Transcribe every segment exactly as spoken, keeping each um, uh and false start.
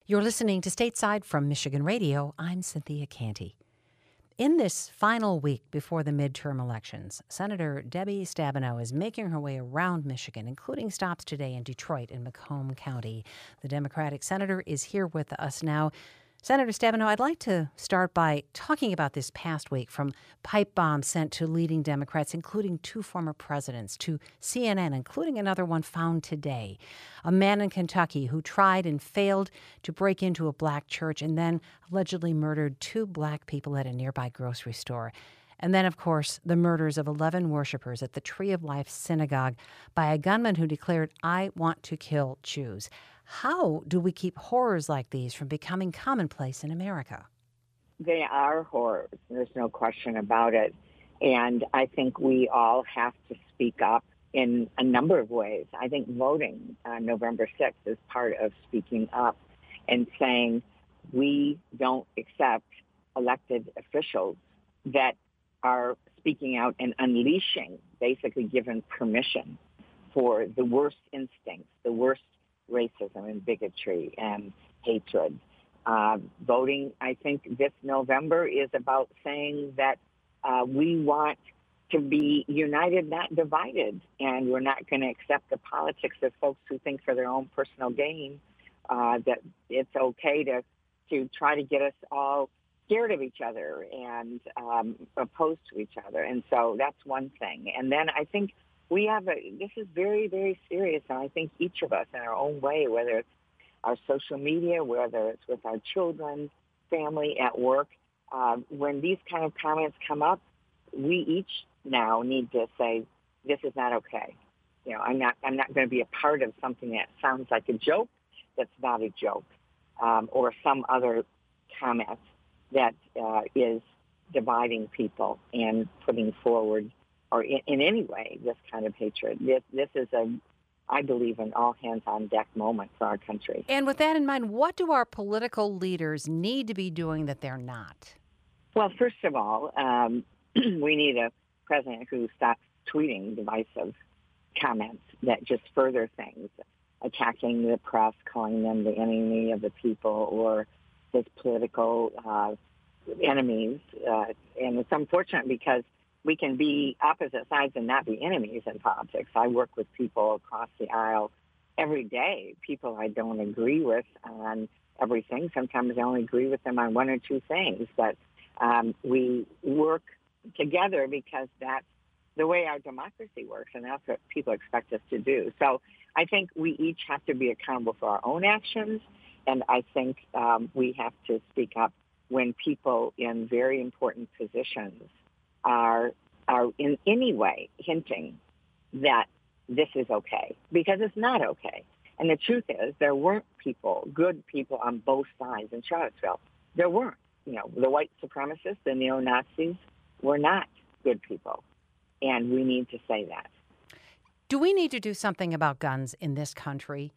You're listening to Stateside from Michigan Radio. I'm Cynthia Canty. In this final week before the midterm elections, Senator Debbie Stabenow is making her way around Michigan, including stops today in Detroit and Macomb County. The Democratic senator is here with us now. Senator Stabenow, I'd like to start by talking about this past week, from pipe bombs sent to leading Democrats, including two former presidents, to C N N, including another one found today. A man in Kentucky who tried and failed to break into a black church and then allegedly murdered two black people at a nearby grocery store. And then, of course, the murders of eleven worshipers at the Tree of Life Synagogue by a gunman who declared, "I want to kill Jews." How do we keep horrors like these from becoming commonplace in America? They are horrors. There's no question about it. And I think we all have to speak up in a number of ways. I think voting on November sixth is part of speaking up and saying we don't accept elected officials that are speaking out and unleashing, basically given permission for the worst instincts, the worst racism and bigotry and hatred. Uh, voting, I think, this November is about saying that uh, we want to be united, not divided, and we're not going to accept the politics of folks who think for their own personal gain uh, that it's okay to, to try to get us all scared of each other and um, opposed to each other. And so that's one thing. And then I think we have a, this is very, very serious, and I think each of us in our own way, whether it's our social media, whether it's with our children, family, at work, uh, when these kind of comments come up, we each now need to say, this is not okay. You know, I'm not, I'm not going to be a part of something that sounds like a joke that's not a joke, um, or some other comment that uh, is dividing people and putting forward, or in, in any way, this kind of hatred. This, this is, a, I believe, an all-hands-on-deck moment for our country. And with that in mind, what do our political leaders need to be doing that they're not? Well, first of all, um, we need a president who stops tweeting divisive comments that just further things, attacking the press, calling them the enemy of the people, or his political uh, enemies. Uh, and it's unfortunate because we can be opposite sides and not be enemies in politics. I work with people across the aisle every day, people I don't agree with on everything. Sometimes I only agree with them on one or two things, but um, we work together because that's the way our democracy works, and that's what people expect us to do. So I think we each have to be accountable for our own actions, and I think um, we have to speak up when people in very important positions are are in any way hinting that this is okay, because it's not okay. And the truth is, there weren't people, good people on both sides in Charlottesville. There weren't. You know, the white supremacists, the neo-Nazis were not good people. And we need to say that. Do we need to do something about guns in this country?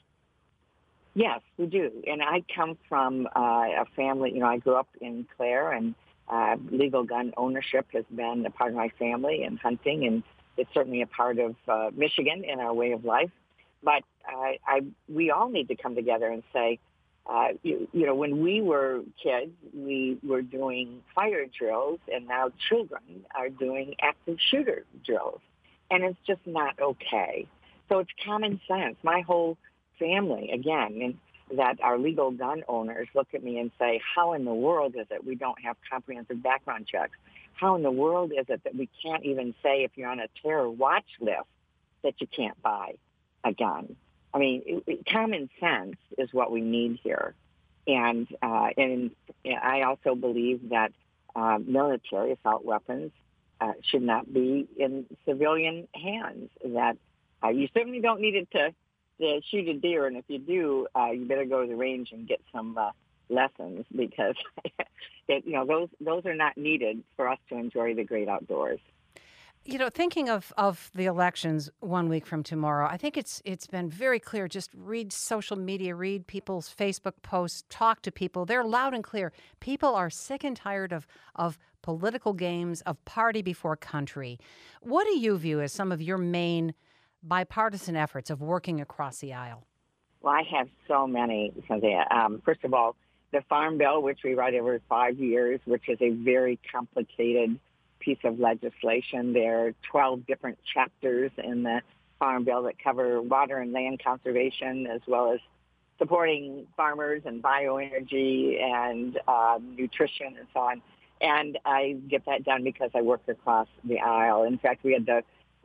Yes, we do. And I come from uh, a family, you know, I grew up in Clare, and Uh, legal gun ownership has been a part of my family, and hunting, and it's certainly a part of uh, Michigan in our way of life. But I, I, we all need to come together and say, uh, you, you know, when we were kids, we were doing fire drills, and now children are doing active shooter drills, and it's just not okay. So it's common sense. My whole family, again, and that our legal gun owners look at me and say, how in the world is it we don't have comprehensive background checks? How in the world is it that we can't even say if you're on a terror watch list that you can't buy a gun? I mean, it, it, common sense is what we need here. And, uh, and I also believe that uh, military assault weapons uh, should not be in civilian hands, that uh, you certainly don't need it to to shoot a deer, and if you do, uh, you better go to the range and get some uh, lessons, because it, you know those those are not needed for us to enjoy the great outdoors. You know, thinking of, of the elections one week from tomorrow, I think it's it's been very clear. Just read social media, read people's Facebook posts, talk to people. They're loud and clear. People are sick and tired of of political games, of party before country. What do you view as some of your main bipartisan efforts of working across the aisle? Well, I have so many, Cynthia. Um, first of all, the Farm Bill, which we write every five years, which is a very complicated piece of legislation. There are twelve different chapters in the Farm Bill that cover water and land conservation, as well as supporting farmers and bioenergy and uh, nutrition and so on. And I get that done because I work across the aisle. In fact, we had the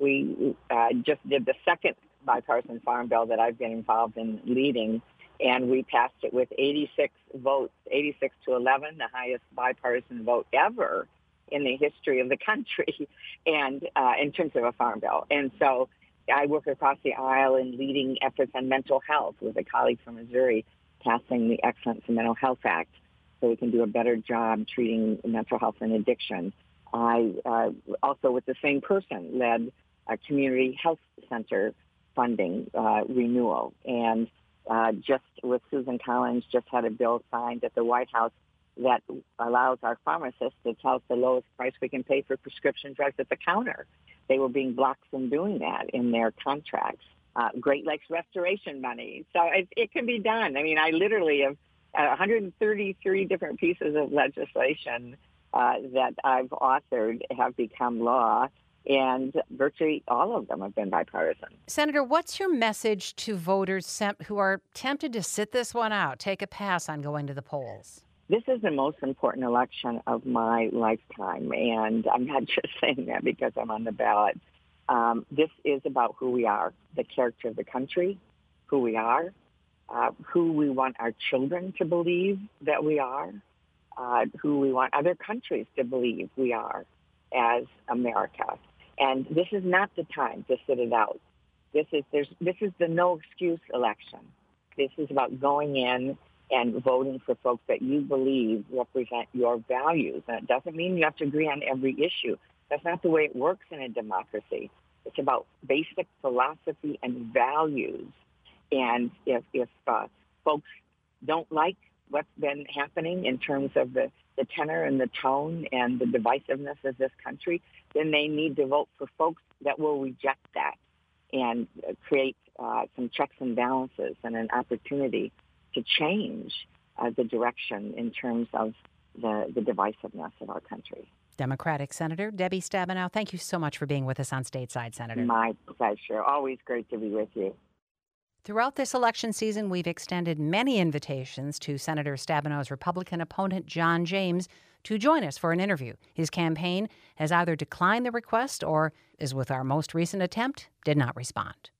we uh, just did the second bipartisan Farm Bill that I've been involved in leading, and we passed it with eighty-six votes, eighty-six to eleven, the highest bipartisan vote ever in the history of the country, and uh, in terms of a Farm Bill. And so I work across the aisle in leading efforts on mental health with a colleague from Missouri passing the Excellence in Mental Health Act so we can do a better job treating mental health and addiction. I uh, also, with the same person, led a community health center funding uh, renewal. And uh, just with Susan Collins, just had a bill signed at the White House that allows our pharmacists to tell us the lowest price we can pay for prescription drugs at the counter. They were being blocked from doing that in their contracts. Uh, Great Lakes restoration money. So it, it can be done. I mean, I literally have uh, one hundred thirty-three different pieces of legislation uh, that I've authored have become law, and virtually all of them have been bipartisan. Senator, what's your message to voters who are tempted to sit this one out, take a pass on going to the polls? This is the most important election of my lifetime, and I'm not just saying that because I'm on the ballot. Um, this is about who we are, the character of the country, who we are, uh, who we want our children to believe that we are, uh, who we want other countries to believe we are as America. And this is not the time to sit it out. This is there's this is the no excuse election. This is about going in and voting for folks that you believe represent your values. And it doesn't mean you have to agree on every issue. That's not the way it works in a democracy. It's about basic philosophy and values. And if, if uh, folks don't like what's been happening in terms of the, the tenor and the tone and the divisiveness of this country, then they need to vote for folks that will reject that and create uh, some checks and balances and an opportunity to change uh, the direction in terms of the, the divisiveness of our country. Democratic Senator Debbie Stabenow, thank you so much for being with us on Stateside, Senator. My pleasure. Always great to be with you. Throughout this election season, we've extended many invitations to Senator Stabenow's Republican opponent, John James, to join us for an interview. His campaign has either declined the request or, as with our most recent attempt, did not respond.